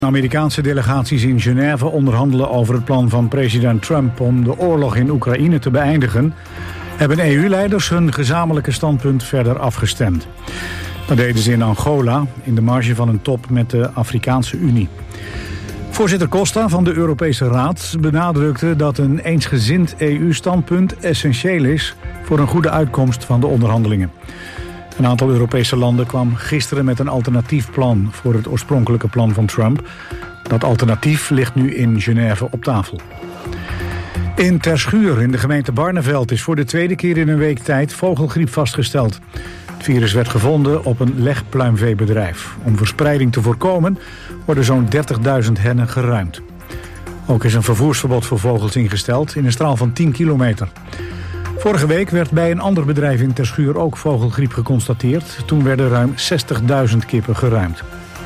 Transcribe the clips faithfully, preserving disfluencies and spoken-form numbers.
Amerikaanse delegaties in Genève onderhandelen over het plan van president Trump om de oorlog in Oekraïne te beëindigen, hebben E U-leiders hun gezamenlijke standpunt verder afgestemd. Dat deden ze in Angola, in de marge van een top met de Afrikaanse Unie. Voorzitter Costa van de Europese Raad benadrukte dat een eensgezind E U-standpunt essentieel is voor een goede uitkomst van de onderhandelingen. Een aantal Europese landen kwam gisteren met een alternatief plan voor het oorspronkelijke plan van Trump. Dat alternatief ligt nu in Genève op tafel. In Terschuur in de gemeente Barneveld is voor de tweede keer in een week tijd vogelgriep vastgesteld. Het virus werd gevonden op een legpluimveebedrijf. Om verspreiding te voorkomen worden zo'n dertigduizend hennen geruimd. Ook is een vervoersverbod voor vogels ingesteld in een straal van tien kilometer. Vorige week werd bij een ander bedrijf in Terschuur ook vogelgriep geconstateerd. Toen werden ruim zestigduizend kippen geruimd.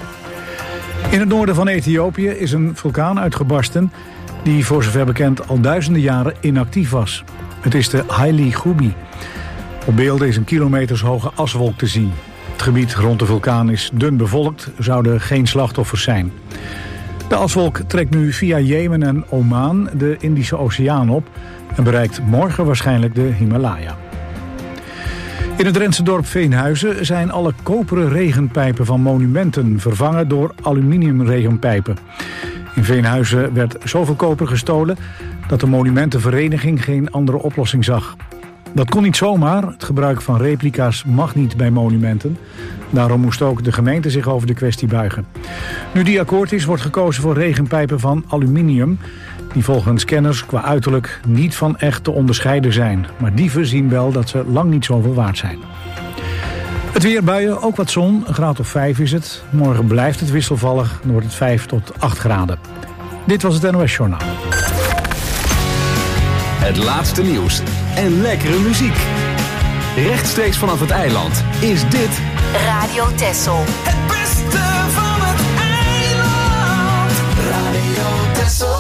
In het noorden van Ethiopië is een vulkaan uitgebarsten die voor zover bekend al duizenden jaren inactief was. Het is de Haile Goubi. Op beelden is een kilometershoge aswolk te zien. Het gebied rond de vulkaan is dun bevolkt, zouden geen slachtoffers zijn. De aswolk trekt nu via Jemen en Oman de Indische Oceaan op en bereikt morgen waarschijnlijk de Himalaya. In het Drentse dorp Veenhuizen zijn alle koperen regenpijpen van monumenten vervangen door aluminiumregenpijpen. In Veenhuizen werd zoveel koper gestolen dat de monumentenvereniging geen andere oplossing zag. Dat kon niet zomaar. Het gebruik van replica's mag niet bij monumenten. Daarom moest ook de gemeente zich over de kwestie buigen. Nu die akkoord is, wordt gekozen voor regenpijpen van aluminium, die volgens kenners qua uiterlijk niet van echt te onderscheiden zijn. Maar dieven zien wel dat ze lang niet zoveel waard zijn. Het weer, buien, ook wat zon, een graad of vijf is het. Morgen blijft het wisselvallig, dan wordt het vijf tot acht graden. Dit was het N O S Journaal. Het laatste nieuws en lekkere muziek. Rechtstreeks vanaf het eiland is dit Radio Texel. Het beste van het eiland. Radio Texel.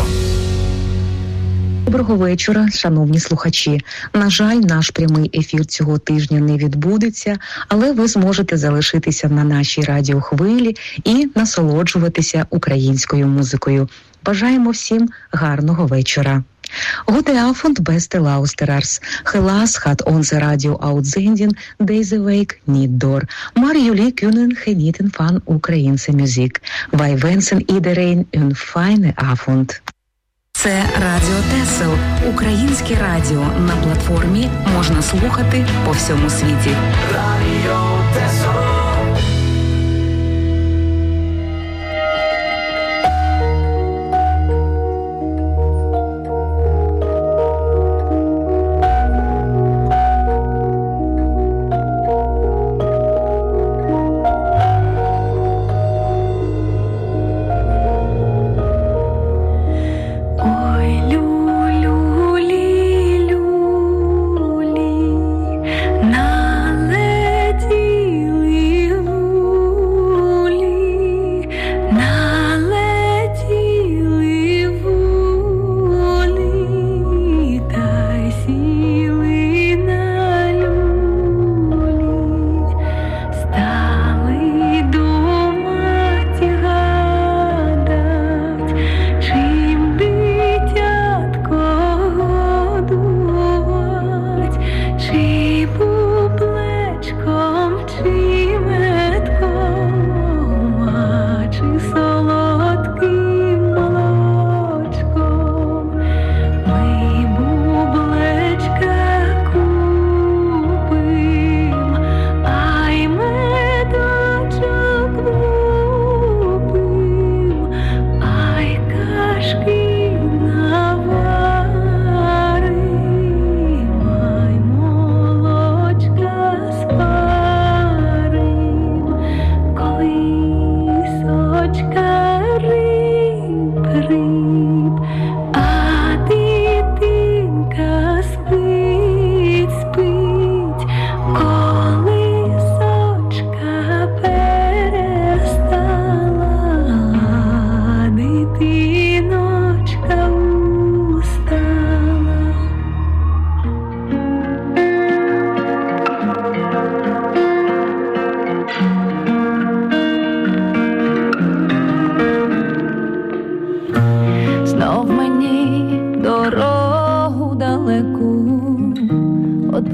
Доброго вечора, шановні слухачі. На жаль, наш прямий ефір цього тижня не відбудеться, але ви зможете залишитися на нашій радіохвилі і насолоджуватися українською музикою. Бажаємо всім гарного вечора. Guten Abend, beste luisteraars. Helaas gaat onze radio-uitzending deze week niet door, maar jullie kunnen genieten van Oekraïense muziek. Wij wensen iedereen een fijne avond. Це Радіо Тесел. Українське радіо на платформі можна слухати по всьому світі. Radio Texel. Налетіли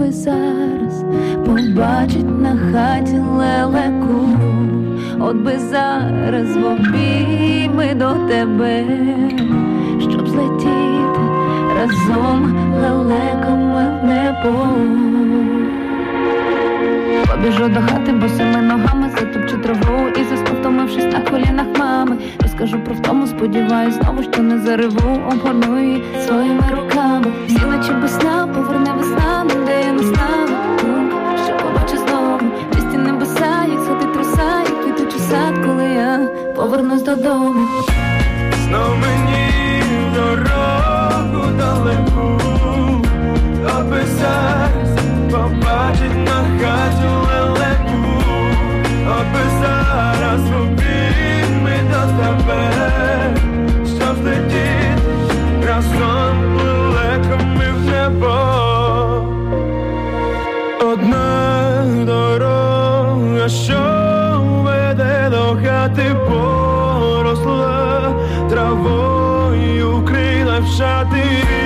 би зараз побачить на хаті лелеку, от би зараз в обійми до тебе, щоб злетіти разом лелеками в небо. Побіжу до хати босими ногами, затопчу траву і засну, втомившись на колінах мами. Розкажу про втому, сподіваюсь знову, що не зареву, обгорну її своїми руками. Всі ночі без сна, поверне весна, не дає не знаю. Думка, що побачу знову чисті небеса, як сходить роса, як квітучий сад, коли я повернусь додому. Знов мені дорогу далеку, аби зараз побачить на хаті лелеку, аби зараз в обійми до тебе, щоб злетіти разом лелеками в небо. Одна дорога, що веде до хати, поросла травою, крила в шати,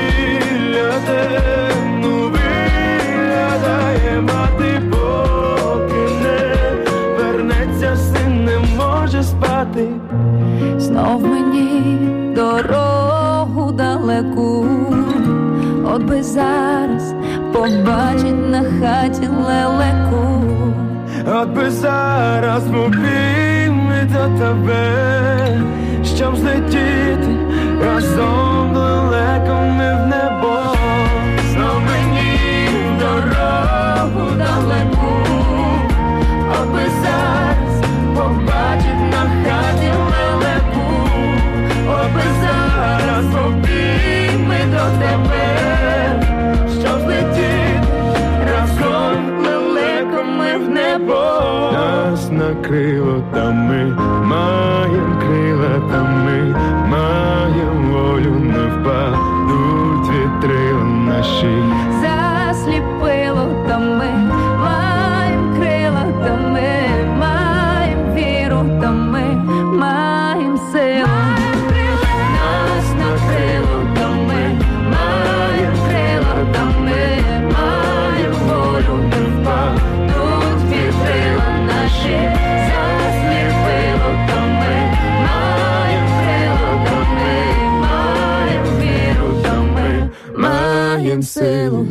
темну виглядає мати, поки не вернеться син, не може спати. Знов мені дорогу далеку, от би зараз побачить на хаті лелеку, от би зараз в обійми до тебе, щоб злетіти разом лелеками в небо. Знов мені дорогу далеку, от би зараз побачить на хаті лелеку, от би зараз в обійми до тебе, щоб злетіти разом лелеками в небо. Нас накрило, та ми маєм крила, та ми маєм волю, не впадуть вітрила наші. Засліпило, та ми маєм крила, та ми маєм віру, та ми маєм силу. Нас накрило, та ми маєм крила, та ми маєм волю, не впадуть вітрила наші. Засліпило, та ми маєм крила, та ми маєм віру, та ми маєм силу.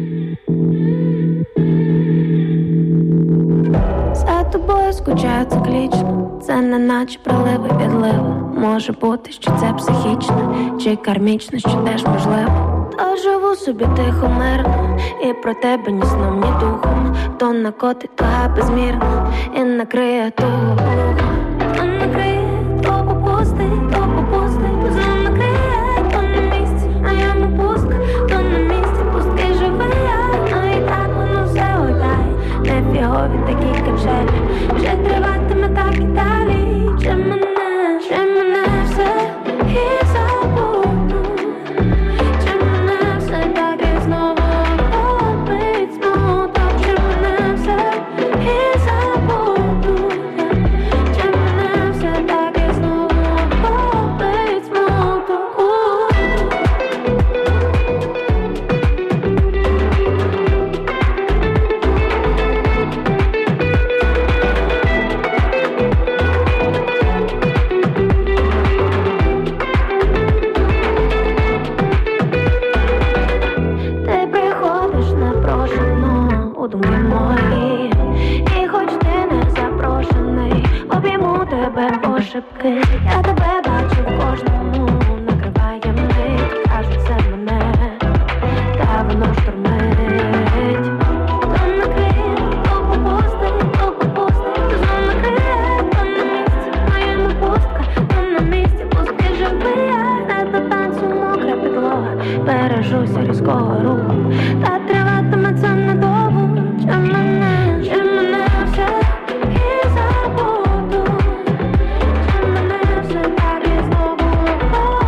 За тобою скучаю циклічно, це не наче проливи відливи. Може бути, що це психічно, чи кармічно, що теж можливо. Та живу собі тихо, мирно, і про тебе ні сном, ні духом. То накотить, то безмірно, і накриє того плуга. То накриє, то попустить, то попустить, знов накриє, то на місці, а я не пустка, то на місці, пустки живий я. Ну і так воно все гойдає, не фігові такі качелі, вже триватиме так і далі. Чи мене, чи мене все і забуду, чи мене все так і знову робить смуток, чи мене все і забуду, чи мене все так і знову робить смуток. Ти приходиш непрошено у думки мої, і хоч ти не запрошений, обійму тебе пошепки. Я тебе бачу в кожному, накриває мить, кажуть, це мене, та воно штормить. То накриє, то попустить, то попустить, то знов накриє, то на місці, моя не пустка, то на місці, пустки живий я. Не до танцю мокра підлога, бережуся різкого руху, та триватиме це недовго. Чи мене, чи мене все і забуду, чи мене все так і знову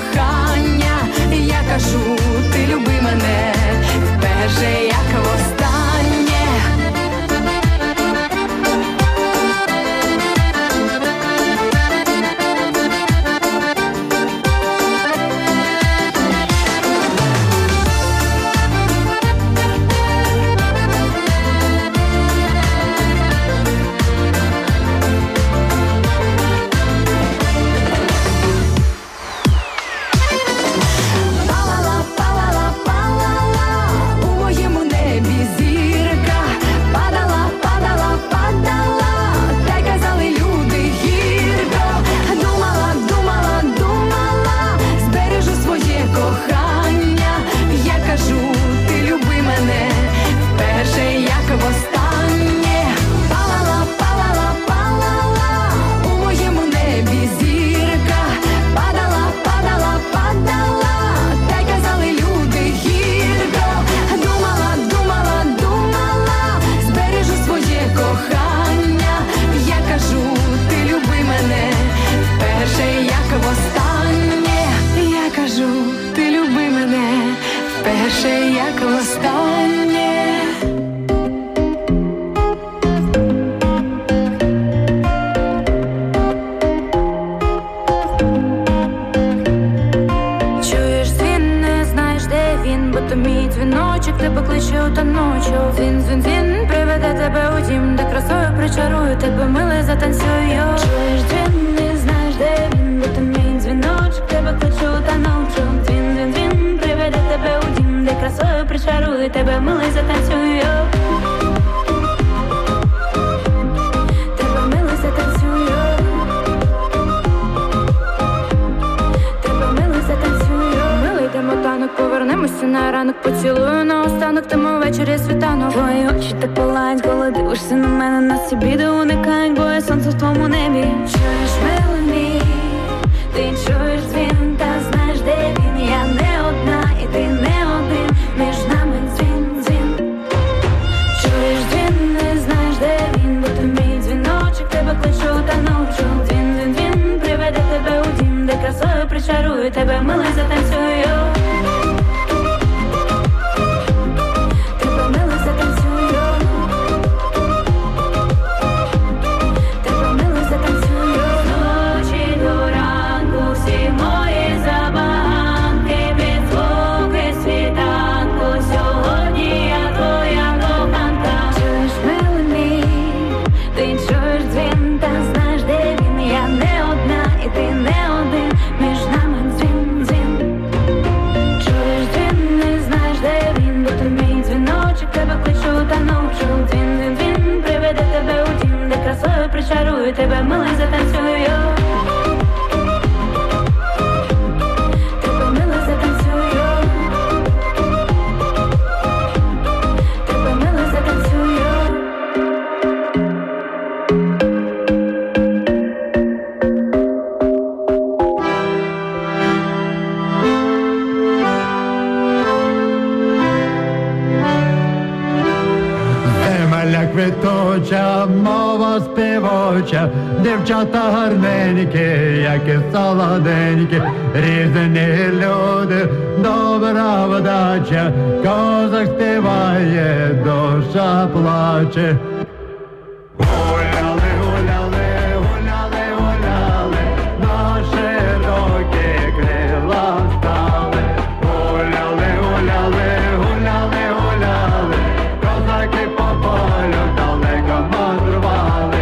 кохання. Я кажу, ти люби мене вперше, як востаннє. Повернемося на ранок, поцілую наостанок, тому ввечері світанок. Твої очі так палають, коли дивишся на мене. Нас ці біди уникають, бо я сонце в твоєму небі. Чуєш, милий мій, ти чуєш дзвін, та знаєш, де він. Я не одна, і ти не один, між нами дзвін, дзвін. Чуєш дзвін, не знаєш, де він, бо ти мій дзвіночок, тебе кличу та навчу. Дзвін, дзвін, дзвін, приведе тебе у дім, де красою причарую тебе, милий, затанцюю. Причарую тебе, милий, затанцюю. Тебе, милий, затанцюю. Тебе, милий, затанцюю. Земля квіточа, мова співоча, дівчата гарненькі, як і солоденькі, різні люди, добра вдача, козак співає, душа плаче. Гуляли, гуляли, гуляли, гуляли, на широкі крила встали. Гуляли, гуляли, гуляли, гуляли, козаки по полю далеко мандрували.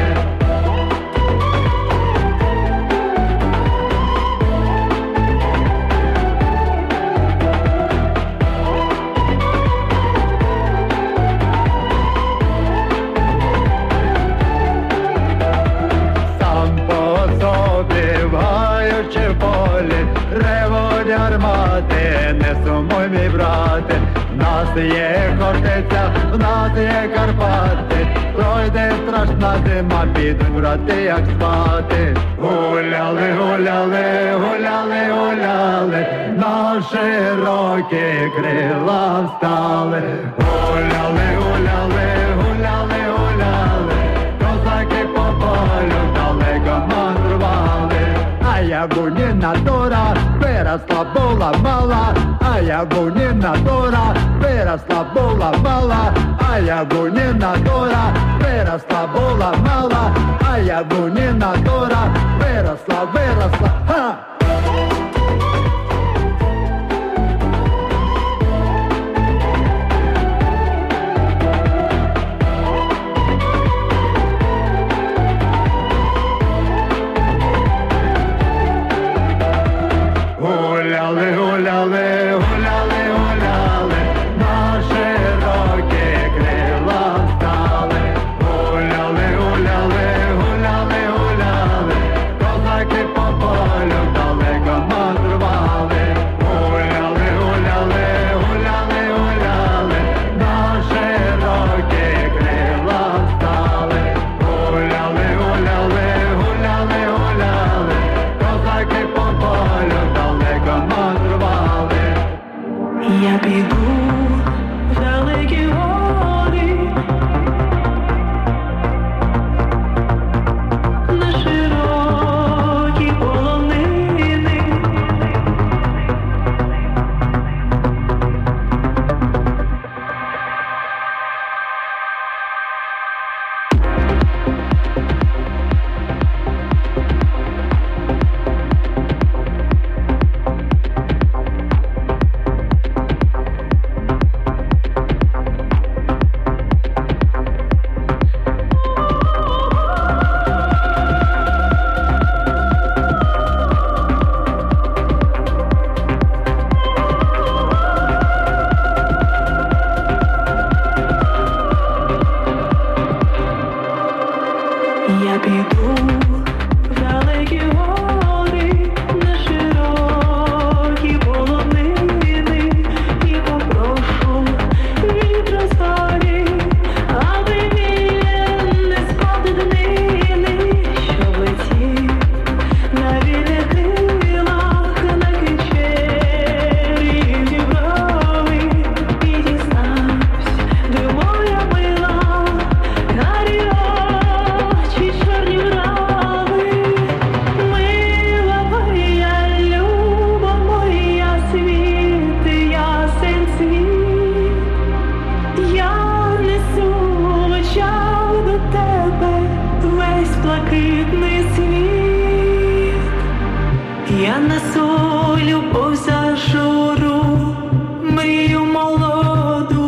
Сам по собі вгаючи в полі, ревуть гармати, не сумуй, мій брате. В нас є Хортиця, в нас є Карпати, пройде страшна зима, підуть брати, як спати. Гуляли, гуляли, гуляли, гуляли, на широкі крила встали. Гуляли, гуляли, гуляли, гуляли, козаки по полю далеко мандрували. А я буні натура, выросла, была мала, а ягу не надора. Выросла, была мала, а ягу не надора. Выросла, была мала, а ягу не надора. Выросла, выросла, ха! Гуляли, гуляли, гуляли, гуляли, на широкі крила стали. Гуляли, гуляли, гуляли, гуляли, козаки по полю далеко мандрували. Гуляли, гуляли, гуляли, гуляли, на широкі крила стали. Гуляли, гуляли, гуляли, гуляли, козаки по полю далеко мандрували. Я піду в далекі гори, на широкі полонини. Я піду в далекі гори, на широкі полонини, і попрошу вітра зорі, аби він не сходив днини, що летів на вільних крилах, на кичері Діброви, і дізнавсь, де моя мила, карі очі, чорні брови. Мила моя, люба моя, світ, ясен світ. Я несу в очах до тебе весь блакитний світ. Я несу любов за журу, мрію молоду.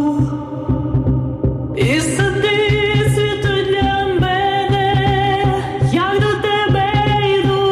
І сади світу для мене, як до тебе йду.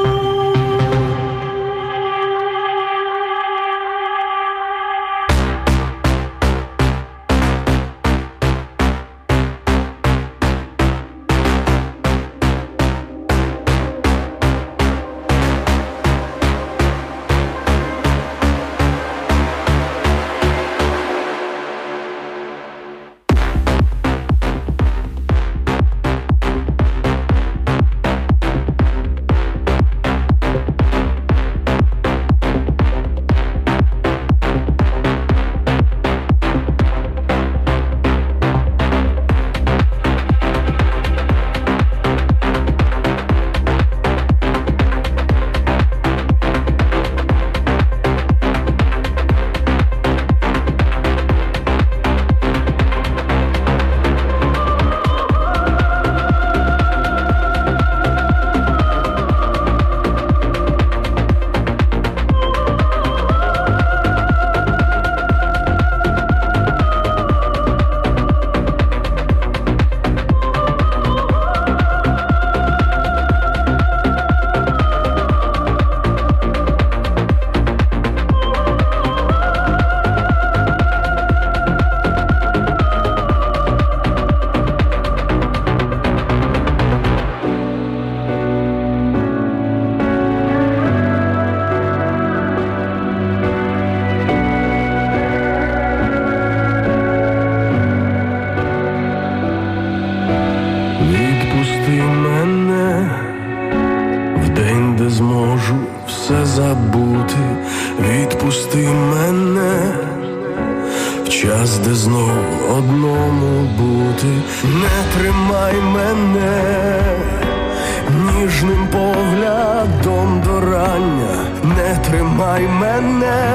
Відпусти мене в день, де зможу все забути. Відпусти мене в час, де знов одному бути. Не тримай мене ніжним поглядом до рання, не мене, тримай мене.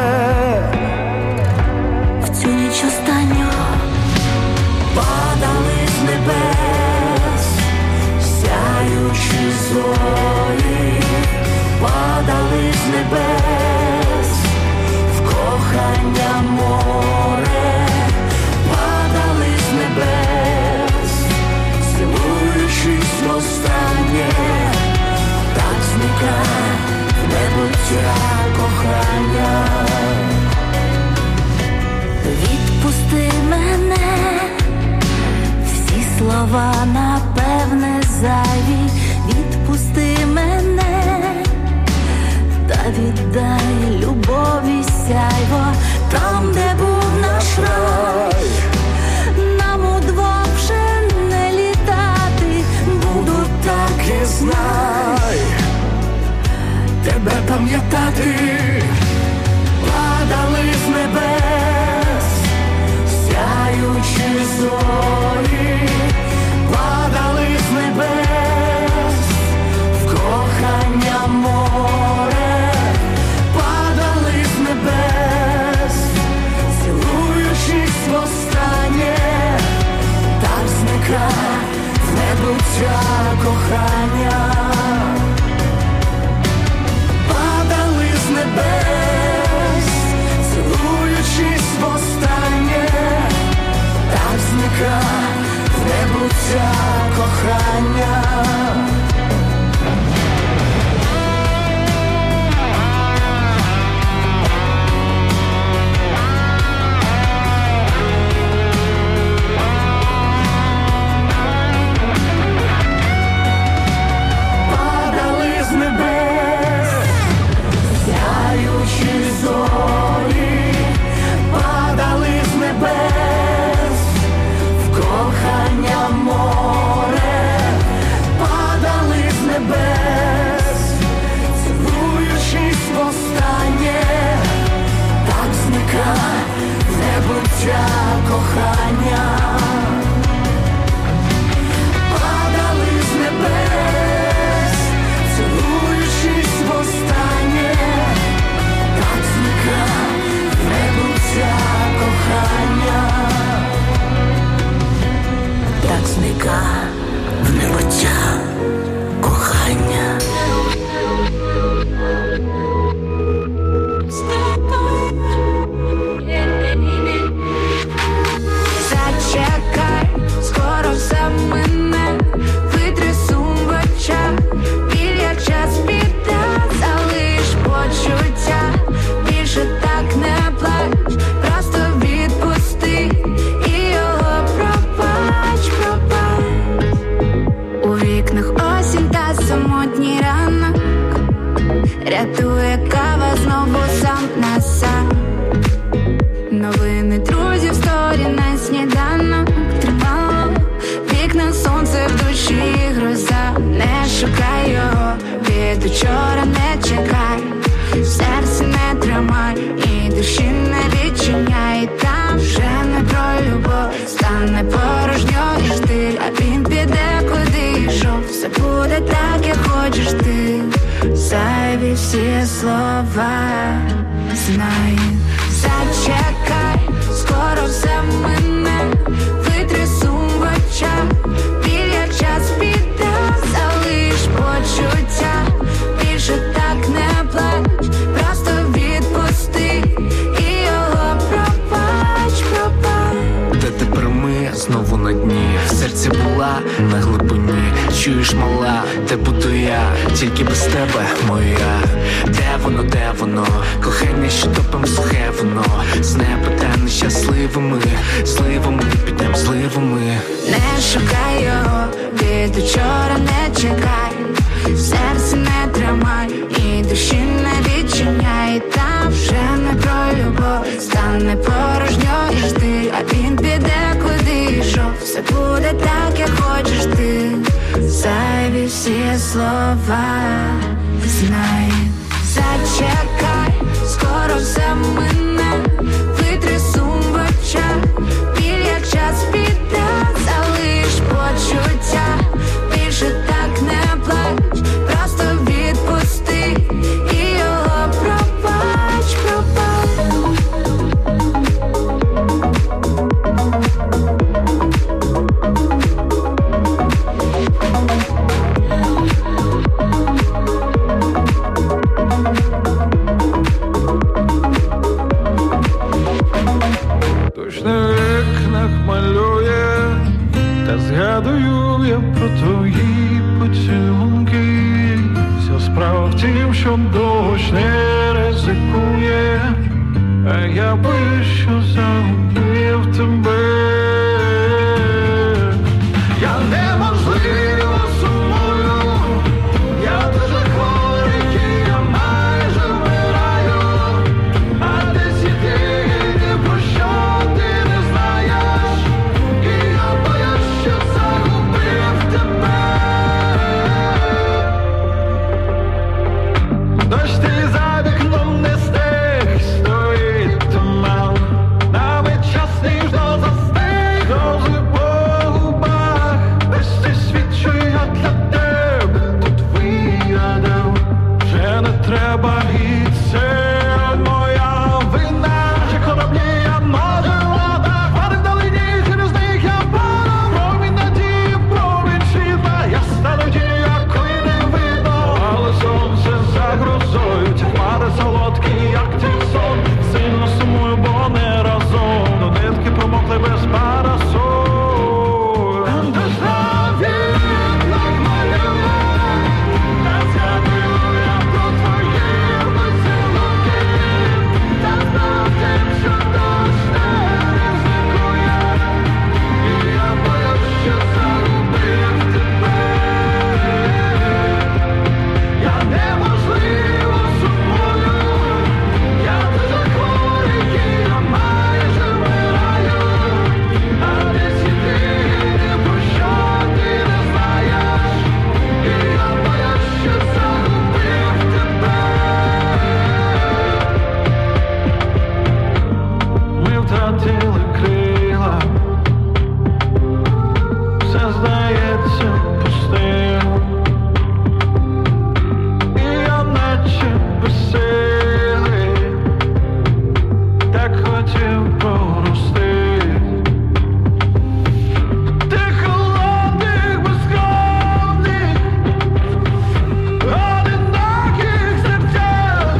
В цю ніч останню падали з небес сяючі зорі, падали з небес в кохання море, падали з небес, цілуючись востаннє, так зникає в небуття кохання. Відпусти мене, всі слова напевне зайві. Відпусти мене, та віддай любові сяйво, там, де був наш рай. Нам удвох вже не літати, буду так і знай, тебе пам'ятати. Падали з небес сяючі зорі, падали з небес в кохання море, падали з небес, цілуючись востаннє, так зникає в небуття кохання. Падали з небес, цілуючись востаннє, так зникає в небуття кохання. Падали з небес сяючі зорі, падали з небес в кохання море, падали з небес, цілуючись востаннє, так зникає в небуття кохання. Падали з небес, цілуючись востаннє, так зникає в небуття кохання. Так зникає в небуття кохання. Зачекай, скоро все мине, витри сум в очах, біль як час піде, залиш почуття, більше так не плач, просто відпусти і його пробач, пробач. У вікнах осінь та самотній ранок, рятує кава знову сам на сам. Новини друзів, сторі на сніданок, тримало вікна, сонце в душі, гроза. Не шукай його, від учора не чекай, серце не тримай і душі не відчиняй. Там вже не про любов, стане порожньою штиль, а він піде, куди йшов, все буде так, як хочеш ти. Зайві всі слова знай. Зачекай, скоро все мине, витри сум в очах, біль як час піде, залиш почуття, більше так не плач, просто відпусти і його пробач, пробач. Де тепер ми знову на дні, в серці була на глибині. Чуєш, мала, де буду я, тільки без тебе, моя. Де воно, де воно, кохання, що топим сухе воно, з неба та нещасливими, зливами підем зливами. Не шукай його, від учора не чекай, серце не тримай і душі не відчиняй. Там вже не про любов, стане порожньою штиль, а він піде, куди йшов, все буде так, як хочеш ти. Зайві всі слова знай. Зачекай, скоро все мине, витри сум в очах, біль як час піде, залиш почуття, більше так не плач, просто відпусти і його пробач. що загубив тебе. Я неможливо сумую, я дуже хворий, і я майже вмираю. А десь і ти, ні про що ти не знаєш, і я боюсь, що загубив тебе. Дощ ти за вікном не стих, стоїть туман, нами час ніжно застиг, дози по губах. Весь цей світ, що я для тебе тут вигадав, вже не треба, і це моя вина. Чи кораблі я може вода, хмари вдалині, через них я падав. Промінь надії, промінь світла, я стану тією, якої не видно. Але сонце за грозою, ті хмари солодкі, як ті сон. Сильно сумую, бо не разом, до нитки промокли без парасоль. Дождав вікнах малює, та згадую я про твої поцілунки. Та знав тим, що дощ не ризикує, і я боюсь, що загубив тебе. Я неможливо сумую, я дуже хворий, і я майже вмираю. А десь і ти, ні про що ти не знаєш, і я боюсь, що загубив тебе. Ми втратили крила, все здається пустим, і я наче безсилий, так хотів простити. Ти холодних, безкровних, одиноких серцях,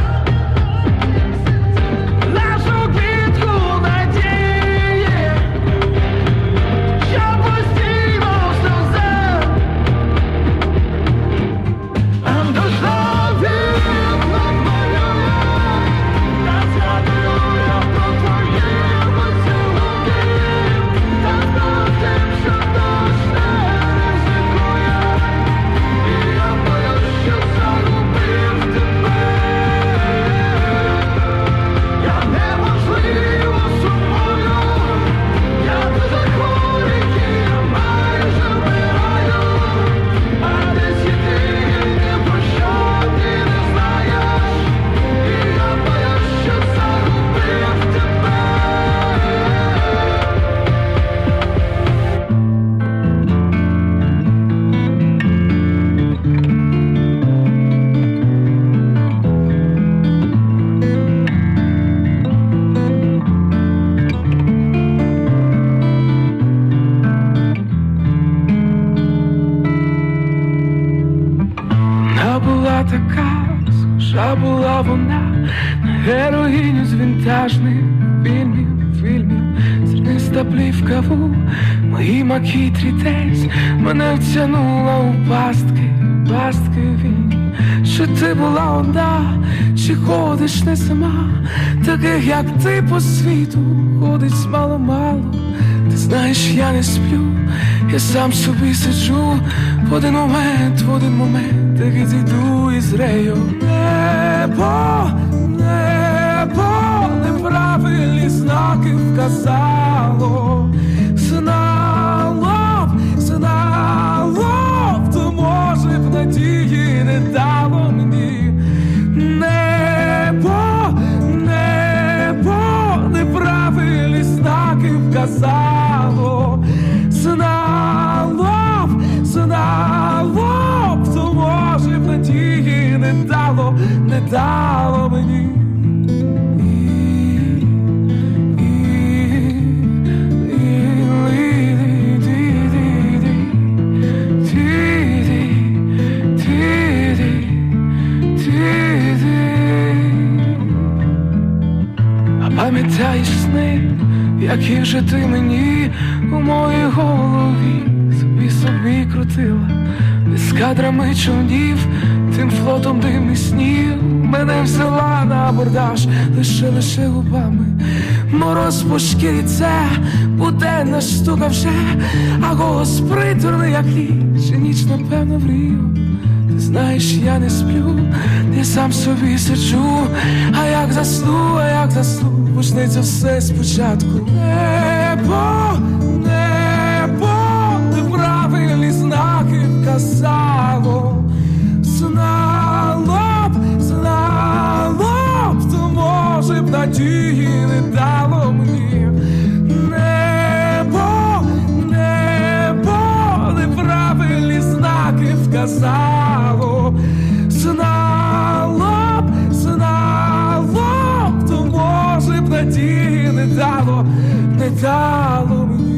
нашу квітку надії, що постійно в сльозах. Дождав вікнах малює, та згадую я про твої поцілунки. Та знав тим, що дощ не ризикує, і я боюсь, що загубив тебе. Я неможливо сумую, я дуже хворий, і я майже вмираю. А десь і ти, ні про що ти не знаєш, і я боюсь, що загубив тебе. Вона була така, схожа була вона на героїню з вінтажних фільмів, фільмів. Зерниста плівка в моїй макітрі десь мене втягнула у пастки, пастки війни. Чи ти була одна, чи ходиш не сама? Таких, як ти, по світу ходить мало-мало. Ти знаєш, я не сплю, я сам собі сиджу. В один момент, в один момент, так і зійду із рею. Небо, небо, неправильні знаки вказало. Знало б, знало б, то може б надії не дало мені. Небо, небо, неправильні знаки вказало. Знало б, знало б, то може б надії не дало, не дало мені. Пам'ятаєш сни, які вже ти мені у моїй голові собі собі крутила, ескадрами човнів, тим флотом димних снів. Мене взяла на абордаж лише лише губами, Мороз по шкірі, це буденна штука вже, а голос приторний, як ліс, і ніч, напевно, мрію. Ти знаєш, я не сплю, я сам собі сиджу, а як засну, а як засну, почнеться все спочатку. Небо, небо, неправильні знаки вказало. Знало б, знало б, то може б надії не дало мені. Небо, небо, неправильні знаки вказало. Знало б, знало б, то може б надії не дало, не дало мені.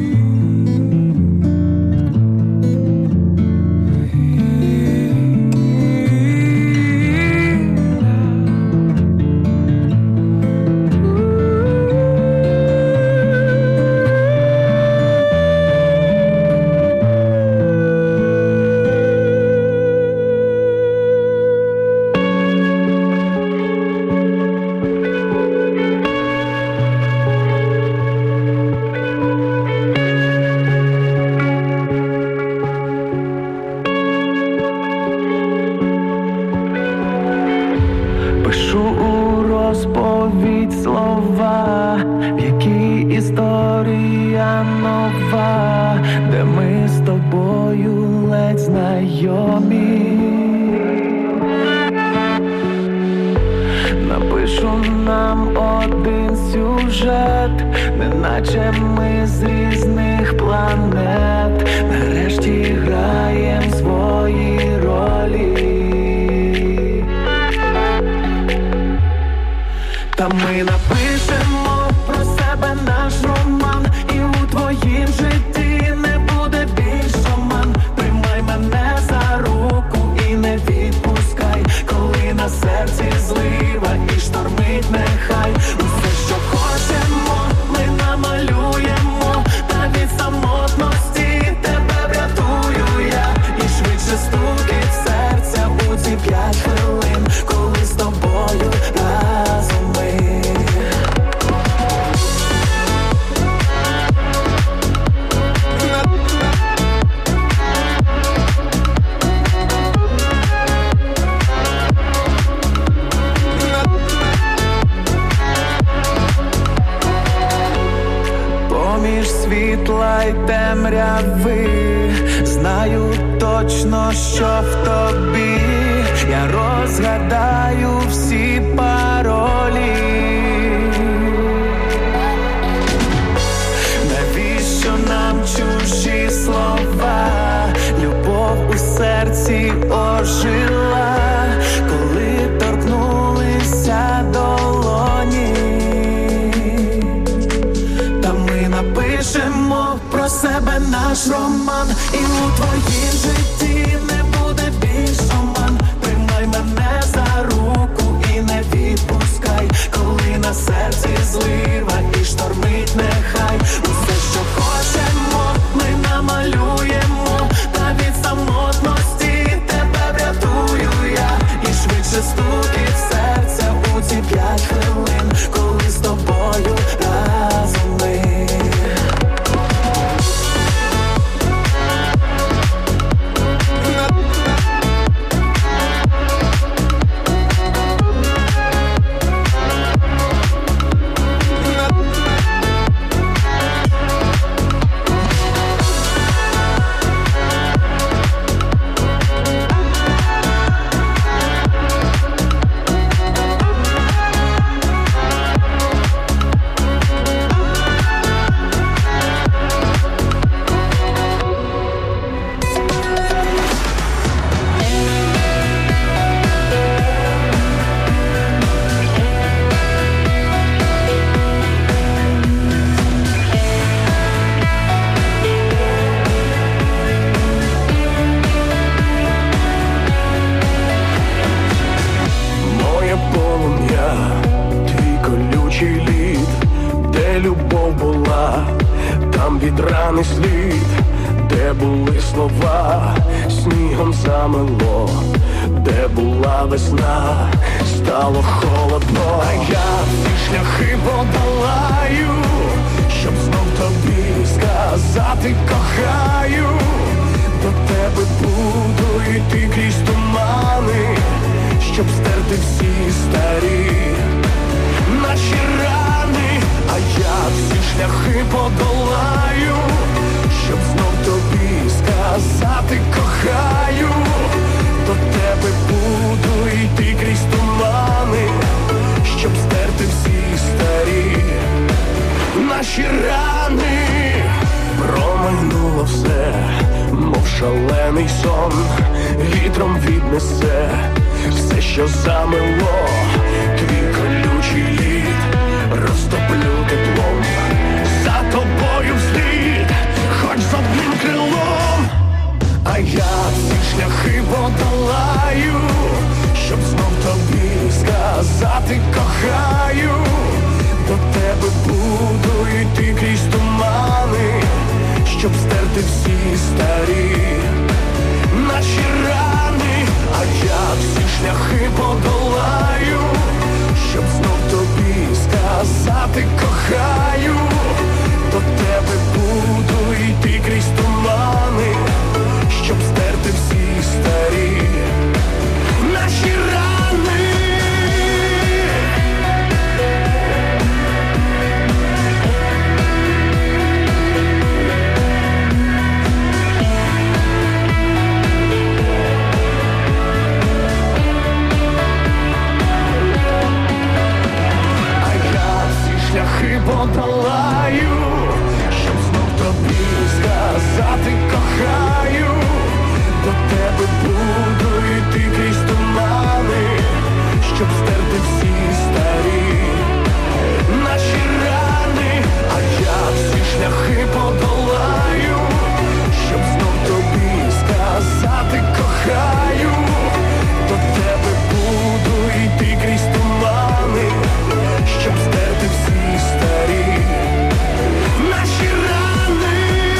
Стало холодно, а я всі шляхи подолаю. сказати кохаю, до тебе буду йти крізь тумани, щоб стерти всі старі наші рани, а я всі шляхи подолаю, щоб знов тобі сказати кохаю, до тебе буду йти крізь тумани, щоб стерти всі старі наші рани. Промайнуло все, мов шалений сон, вітром віднесе все, що замило, твій колючий лід розтоплю теплом, за тобою вслід, хоч з одним крилом, а я всі шляхи подолаю, щоб знов тобі сказати кохаю, до тебе буду йти крізь тумани, щоб стерти всі старі наші рани, а я всі шляхи подолаю, щоб знов тобі сказати кохаю, до тебе буду йти крізь тумани, щоб стерти всі старі наші рани. Шляхи подолаю, щоб знов тобі сказати кохаю, до тебе буду йти крізь тумани, щоб стерти всі старі наші рани, а я всі шляхи подолаю, щоб знов тобі сказати кохаю, до тебе буду йти крізь тумани, щоб стерти всі старі наші рани.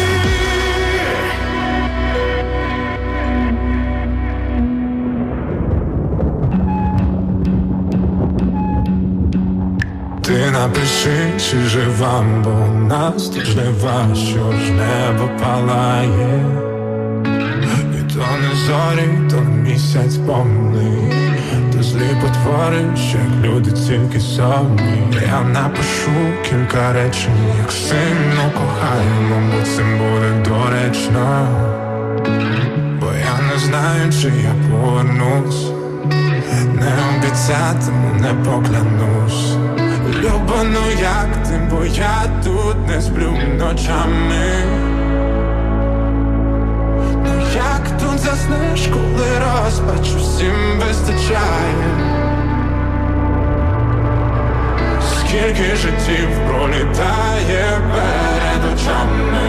Ти напиши, чи жива, бо у нас тут жнива, що ж небо палає. І то не зорі, то місяць повний, то злі потвори, що як люди тільки самі. Я напишу кілька речень, як сильно кохаємо, бо цим буде доречно. Бо я не знаю, чи я повернусь, не обіцятиму, не поклянусь. Люба, ну як ти, бо я тут не сплю ночами. Ну як тут заснеш, коли розпач усім вистачає? Скільки життів пролітає перед очами.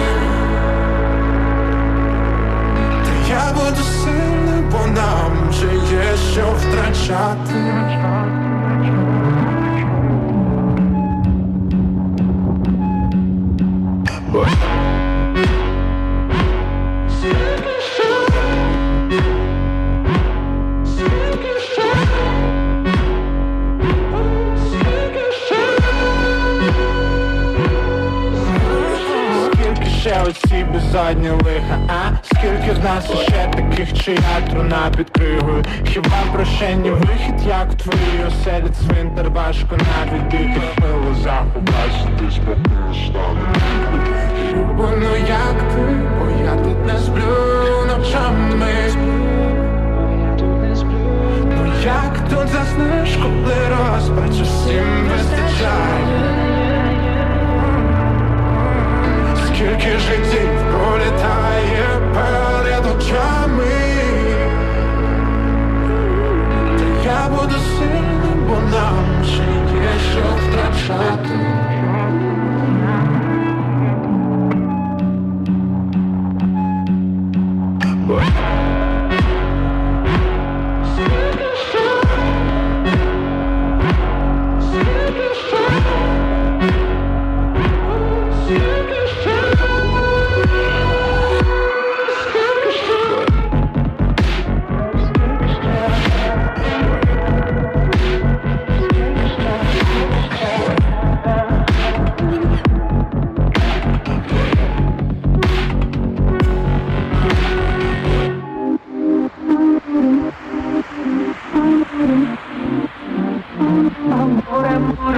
Та я буду сильним, бо нам вже є що втрачати. Ще оці безодні лиха, а? Скільки з нас ще таких, чия труна під кригою? Хіба прощення вихід, як в твоїй оселі цвинтар? Важко навіть дихати в лозах, побачити спокійно стане. Люба, ну як ти, бо я тут не сплю ночами. Ну як тут заснеш, коли розпач усім вистачає? Скільки життів пролітає перед очами. Та я буду сильним, бо нам ще є що втрачати. Скільки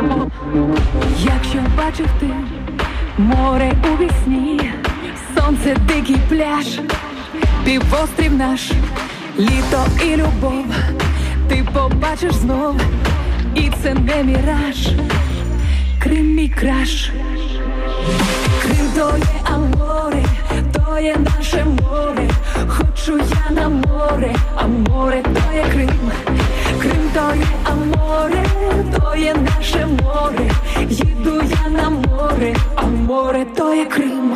Якщо бачив ти море у вісні, сонце, дикий пляж, півострів наш, літо і любов, ти побачиш знов, і це не міраж, Крим мій краш. Крим то є аморе, то є наше море, хочу я на море, а море то є Крим. Крим то є аморе, то є наше море, їду я на море, а море то є Крим.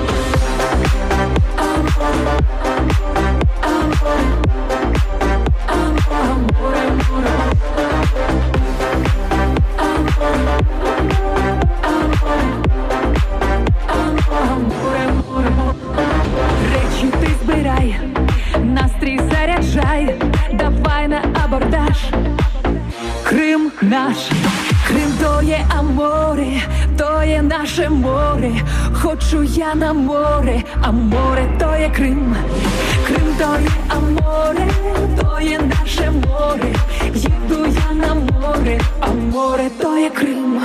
Речі ти збирай, настрій заряджай, давай на абордаж. Крим наш, Крим то є аморе, то є наше море, хочу я на море, а море то є Крим. Крим то є аморе, то є наше море, їду я на море, а море то є Крим.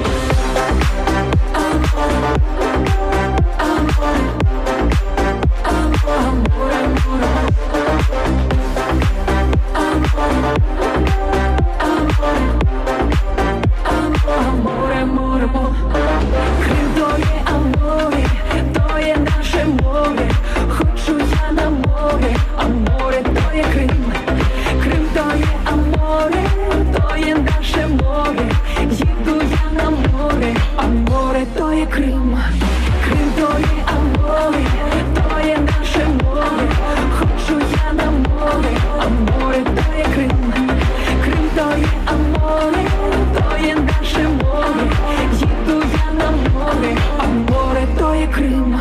Крим то є аморе, то є наше море, хочу я на море, а море то є Крим. Крим то є аморе, то є наше море, їду я на море, а море то є Крим. Крим то є аморе, то є наше море, хочу я на море, а море то є Крим. Крим то є аморе, то є наше море, їду я на море, а море то є Крим.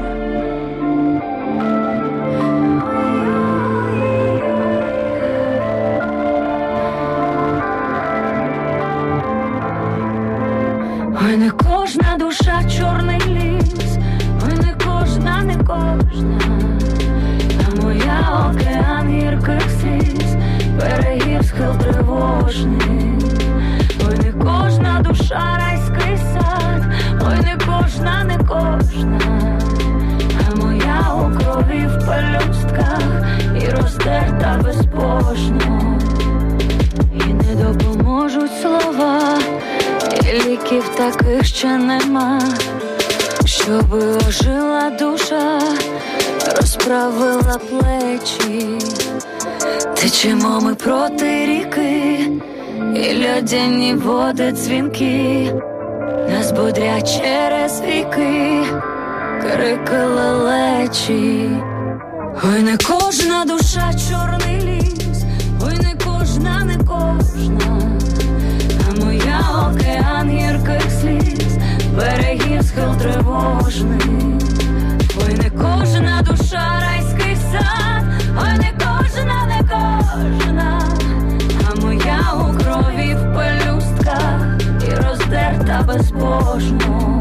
Ой, не кожна душа чорний ліс, ой, не кожна, не кожна, а моя океан гірких сліз, берегів схил тривожний. Ой, не кожна душа райський сад, ой, не кожна, не кожна, а моя у крові в пелюстках і роздерта безбожно. І не допоможуть слова, і ліків таких ще нема, щоби ожила душа, розправила плечі. Течемо ми проти ріки, і льодяні води дзвінки нас бодрять через віки, крики лелечі. Ой, не кожна душа чорний ліс, ой, не кожна, не кожна, а моя океан гірких сліз, берегів схил тривожний. Ой, не кожна душа райський сад, ой, не кожна, не кожна, а моя у крові в пелюстках і роздерта безбожно.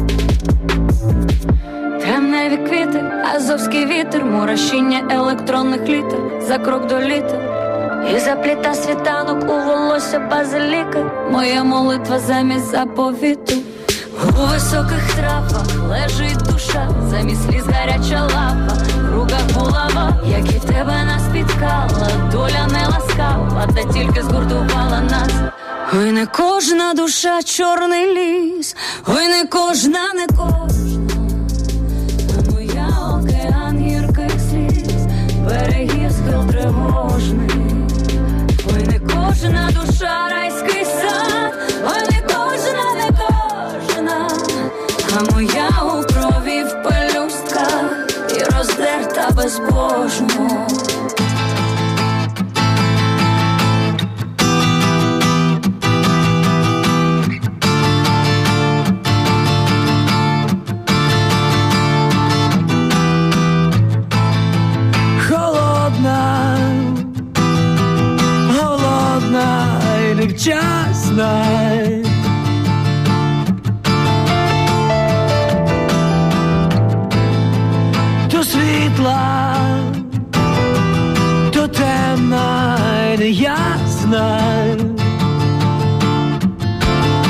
Темневі квіти, азовський вітер, мурашіння електронних літер, за крок до літа. І запліта світанок у волосся базиліка, моя молитва замість заповіту. У високих травах лежить душа, замість сліз гаряча лапа, в руках булава, як і тебе нас спіткала, доля не ласкава, та тільки згуртувала нас. Ой, не кожна душа чорний ліс, ой, не кожна, не кожна, а моя океан гірких сліз, берегів схил тривожний. Ой, не кожна душа райський сад, ой, не кожна, не кожна, а моя у крові в пелюстках і роздерта безбожно. Холодна, голодна і невчасна, то світла, то темна і неясна.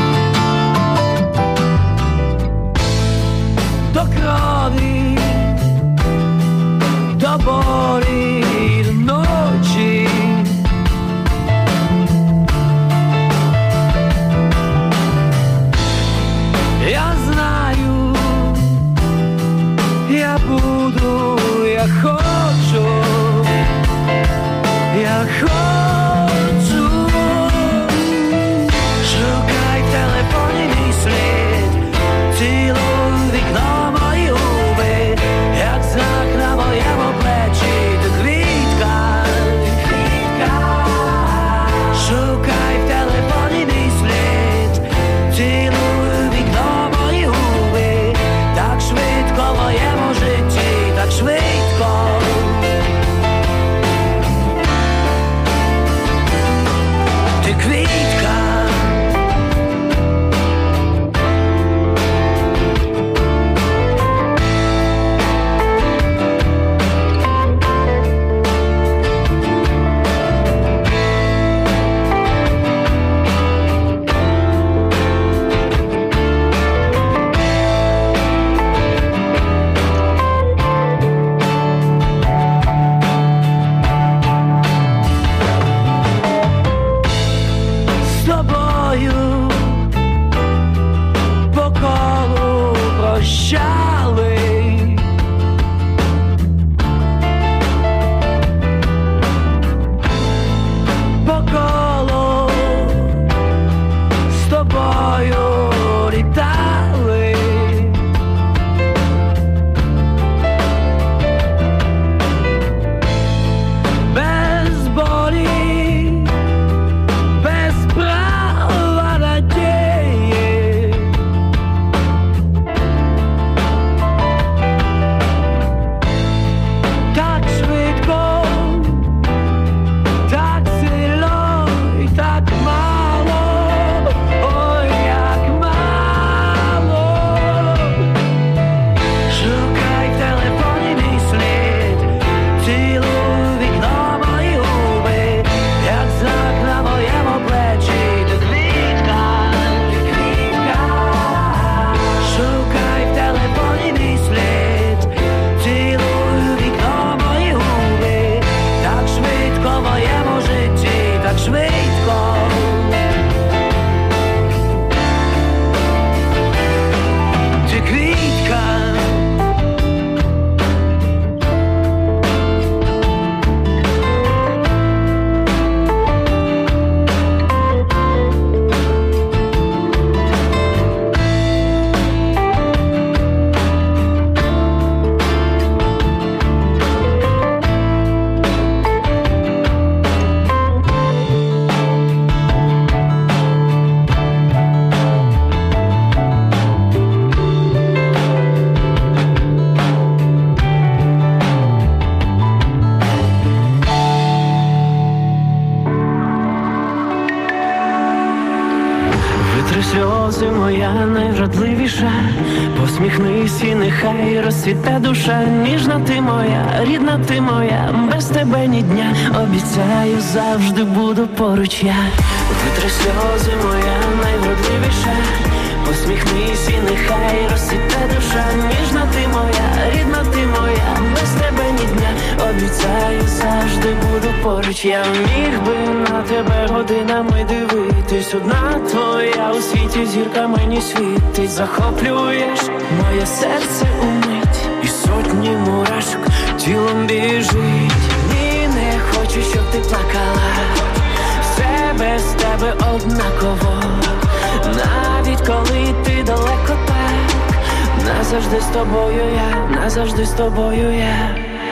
сльози моя найвродливіша, посміхнись і нехай розцвіте душа. Ніжна ти моя, рідна ти моя, без тебе ні дня, обіцяю, завжди буду поруч я. Витри сльози моя найвродливіша, посміхнись і нехай розцвіте душа. Ніжна ти моя, рідна ти моя, без тебе ні дня, обіцяю, завжди буду поруч я. Міг би на тебе годинами дивитись, одна твоя у світі зірка мені світить. Захоплюєш моє серце умить, і сотні мурашок тілом біжить. Ні, не хочу, щоб ти плакала, все без тебе однаково. Навіть коли ти далеко так, назавжди з тобою я, назавжди з тобою я.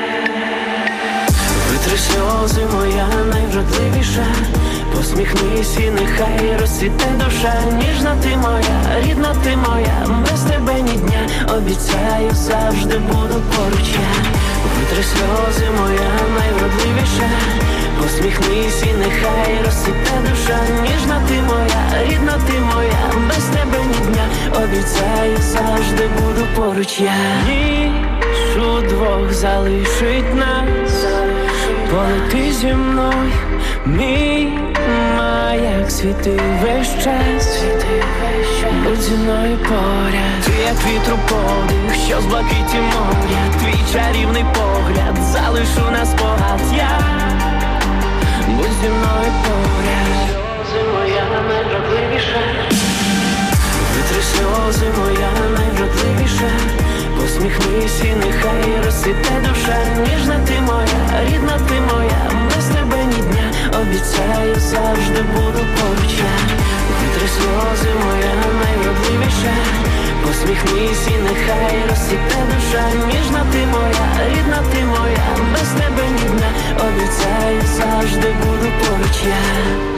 Витри сльози моя найвродливіша, посміхнись і нехай розцвіте душа. Ніжна ти моя, рідна ти моя, без тебе ні дня, обіцяю, завжди буду поруч я. Витри сльози моя найвродливіша, посміхнись і нехай розцвіте душа. Ніжна ти моя, рідна ти моя, без тебе ні дня, обіцяю, завжди буду поруч я. Ніч удвох залишить нас, полети зі мною, мій маяк світи весь час, будь зі мною поряд. Ти як вітру подих, що з блакиті моря, твій чарівний погляд залишу на спогад я. Будь зі мною поряд. Сльози моя найвродливіша, витри сльози моя найвродливіша, посміхнись і нехай розцвіте душа. Ніжна ти моя, рідна ти моя, без тебе ні дня, обіцяю, завжди буду поруч я. Витри сльози моя найвродливіша, посміхнись і нехай розцвіте душа. Ніжна ти моя, рідна ти моя, без тебе ні дня, обіцяю, завжди буду поруч я.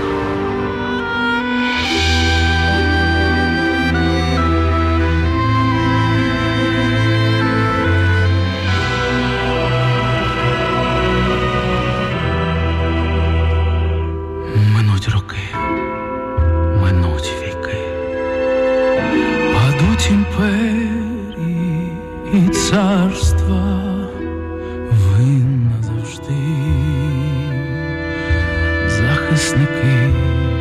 Імперії і царства винна завжди, захисники,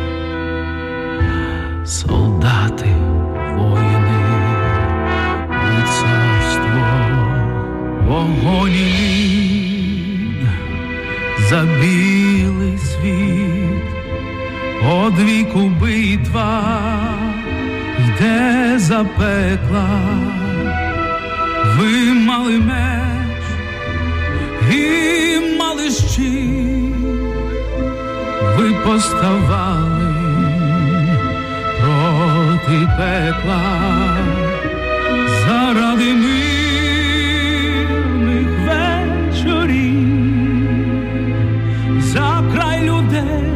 солдати, воїни, лицарство, вогонь і лід, за білий світ, одвіку битва йде за пекла. Ви мали меч і мали щит, ви поставали проти пекла заради мирних вечорів, за край людей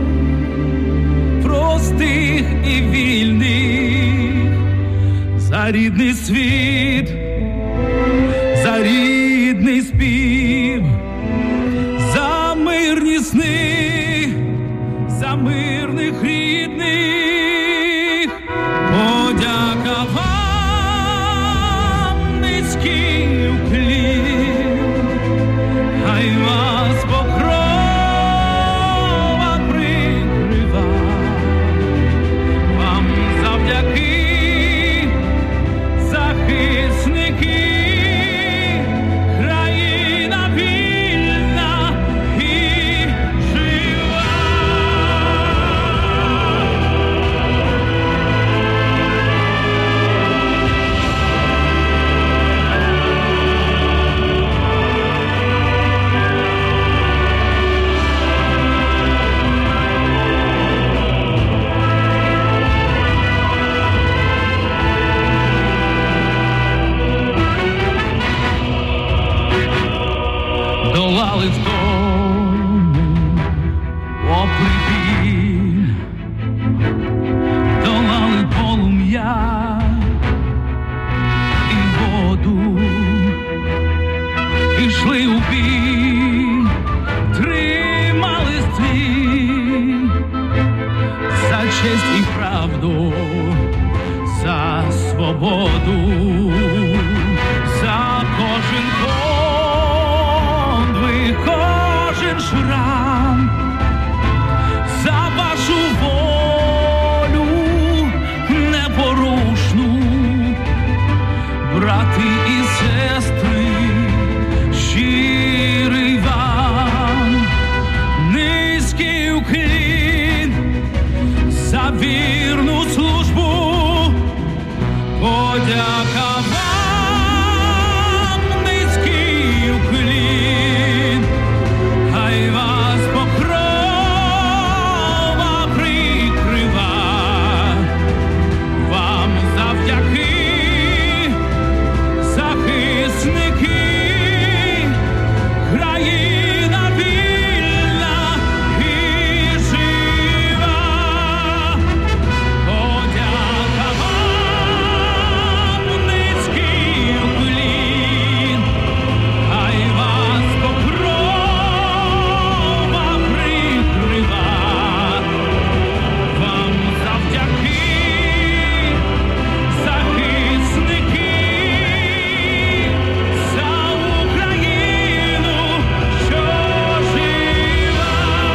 простих і вільних, за рідний світ, за рідний спів, за мирні сни, за мирних рідних. Подяка вам, низький уклін, хай вас покрова прикрива, вам завдяки захисники. Долали втому, попри біль, долали полум'я і воду, пішли у бій, тримали стрій, за честь і правду, за свободу, за кожен подвиг, кожен шрам, за вашу волю непорушну, брати і сестри, щирий вам низький уклін за вірну службу, подяка вам, низький уклін, хай вас покрова прикрива, вам завдяки захисники, країна вільна і жива. Подяка вам, низький уклін, хай вас покрова прикрива, вам завдяки захисники, за Україну, що жива.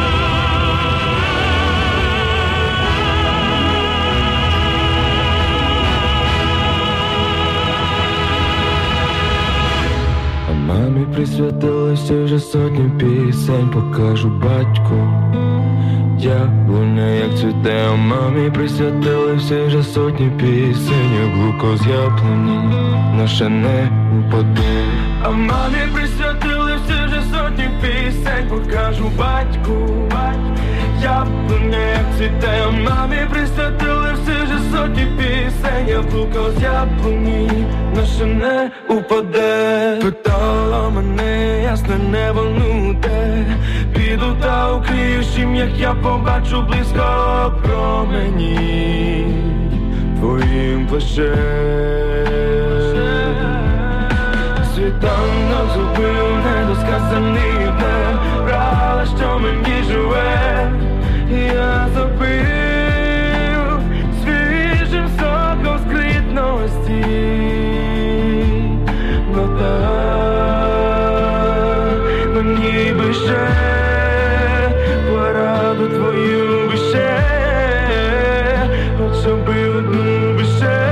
А мамі присвятилися вже сотні пісень, покажу батьку. Яблуня як цвіте, а мамі присвятилися вже сотні пісень, як луко з яблуні, наша не упаде. А мамі присвятилися вже сотні пісень, покажу батьку. Яблуня як цвіте, а мамі присвятилися вже сотні пісень, як луко з яблуні, наша не упаде. Питала мене, ясне небо, ну де піду та укрию, чим як я побачу близько промені твоїм плащем. Світанок зубив недосказаний днем, брала, що мені живе, і я забив свіжим соком з квітності. Ну так, мені би ще пораду твою би ще, хоча би одну би ще.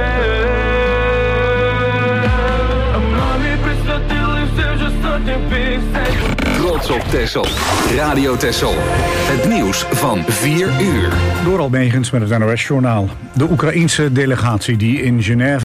А мамі присвятили все вже сотні пісень. Trots op Texel. Radio Texel. Het nieuws van vier uur. Door Almegens met het N O S-journaal. De Oekraïense delegatie die in Genève